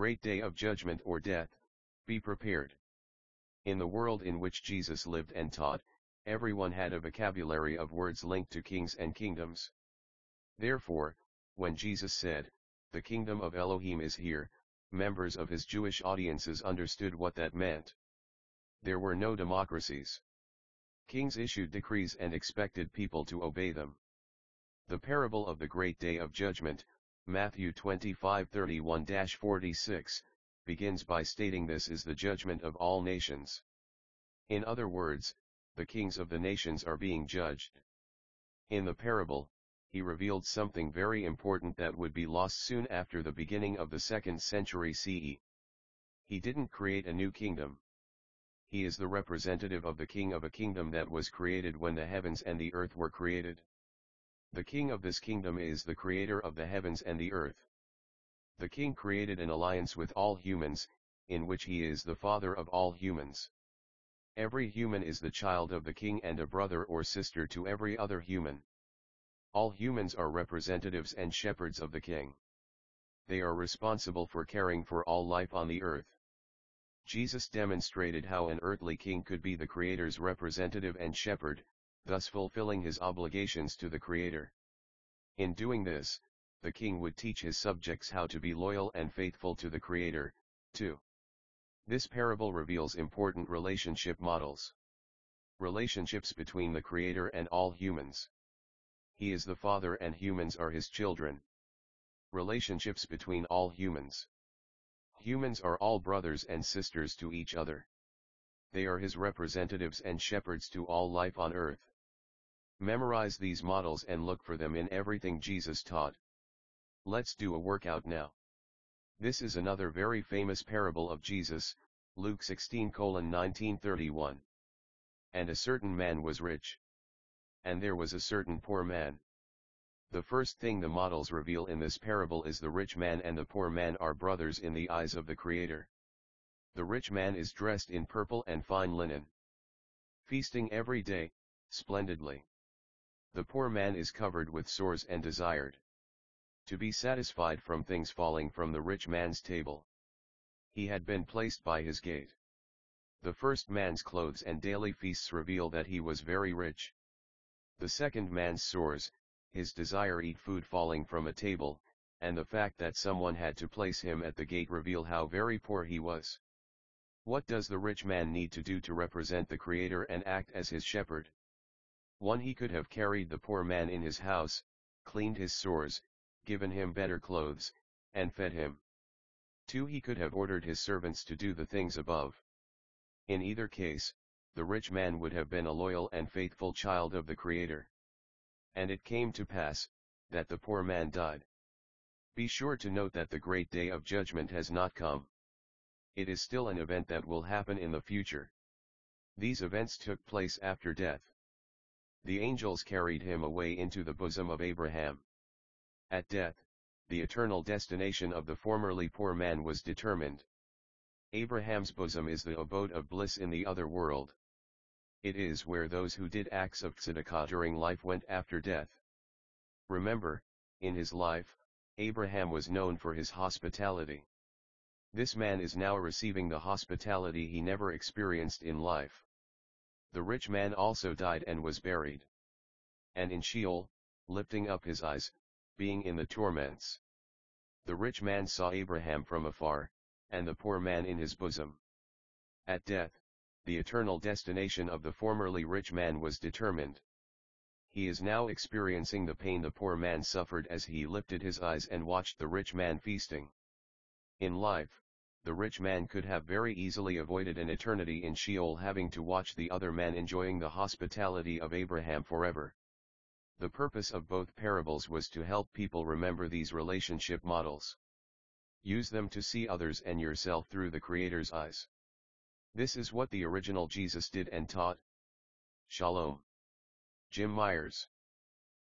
great day of judgment or death, be prepared. In the world in which Jesus lived and taught, everyone had a vocabulary of words linked to kings and kingdoms. Therefore, when Jesus said, "The kingdom of Elohim is here," members of his Jewish audiences understood what that meant. There were no democracies. Kings issued decrees and expected people to obey them. The parable of the great day of judgment, Matthew 25:31-46, begins by stating this is the judgment of all nations. In other words, the kings of the nations are being judged. In the parable, he revealed something very important that would be lost soon after the beginning of the 2nd century CE. He didn't create a new kingdom. He is the representative of the king of a kingdom that was created when the heavens and the earth were created. The king of this kingdom is the creator of the heavens and the earth. The king created an alliance with all humans, in which he is the father of all humans. Every human is the child of the king and a brother or sister to every other human. All humans are representatives and shepherds of the king. They are responsible for caring for all life on the earth. Jesus demonstrated how an earthly king could be the Creator's representative and shepherd, thus fulfilling his obligations to the Creator. In doing this, the king would teach his subjects how to be loyal and faithful to the Creator, too. This parable reveals important relationship models. Relationships between the Creator and all humans. He is the Father and humans are his children. Relationships between all humans. Humans are all brothers and sisters to each other. They are his representatives and shepherds to all life on earth. Memorize these models and look for them in everything Jesus taught. Let's do a workout now. This is another very famous parable of Jesus, Luke 16:19-31. And a certain man was rich. And there was a certain poor man. The first thing the models reveal in this parable is the rich man and the poor man are brothers in the eyes of the Creator. The rich man is dressed in purple and fine linen, feasting every day, splendidly. The poor man is covered with sores and desired to be satisfied from things falling from the rich man's table. He had been placed by his gate. The first man's clothes and daily feasts reveal that he was very rich. The second man's sores, his desire eat food falling from a table, and the fact that someone had to place him at the gate reveal how very poor he was. What does the rich man need to do to represent the Creator and act as his shepherd? 1. He could have carried the poor man in his house, cleaned his sores, given him better clothes, and fed him. 2. He could have ordered his servants to do the things above. In either case, the rich man would have been a loyal and faithful child of the Creator. And it came to pass, that the poor man died. Be sure to note that the great day of judgment has not come. It is still an event that will happen in the future. These events took place after death. The angels carried him away into the bosom of Abraham. At death, the eternal destination of the formerly poor man was determined. Abraham's bosom is the abode of bliss in the other world. It is where those who did acts of tzedakah during life went after death. Remember, in his life, Abraham was known for his hospitality. This man is now receiving the hospitality he never experienced in life. The rich man also died and was buried. And in Sheol, lifting up his eyes, being in the torments. The rich man saw Abraham from afar, and the poor man in his bosom. At death, the eternal destination of the formerly rich man was determined. He is now experiencing the pain the poor man suffered as he lifted his eyes and watched the rich man feasting. In life, the rich man could have very easily avoided an eternity in Sheol having to watch the other man enjoying the hospitality of Abraham forever. The purpose of both parables was to help people remember these relationship models. Use them to see others and yourself through the Creator's eyes. This is what the original Jesus did and taught. Shalom. Jim Myers.